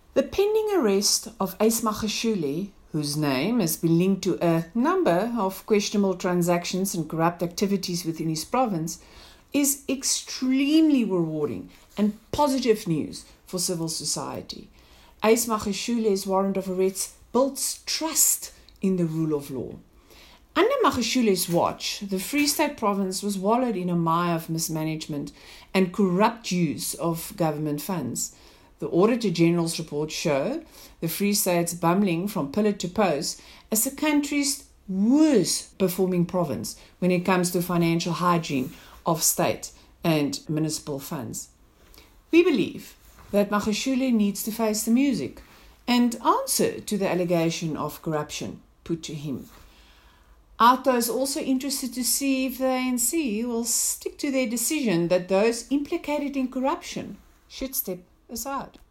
The pending arrest of Ace Magashule, whose name has been linked to a number of questionable transactions and corrupt activities within his province, is extremely rewarding and positive news for civil society. Ace Magashule's warrant of arrest builds trust in the rule of law. Under Magashule's watch, the Free State province was wallowed in a mire of mismanagement and corrupt use of government funds. The Auditor General's report showed the Free State's bumbling from pillar to post as the country's worst performing province when it comes to financial hygiene of state and municipal funds. We believe that Magashule needs to face the music and answer to the allegation of corruption put to him. ALTO is also interested to see if the ANC will stick to their decision that those implicated in corruption should step aside.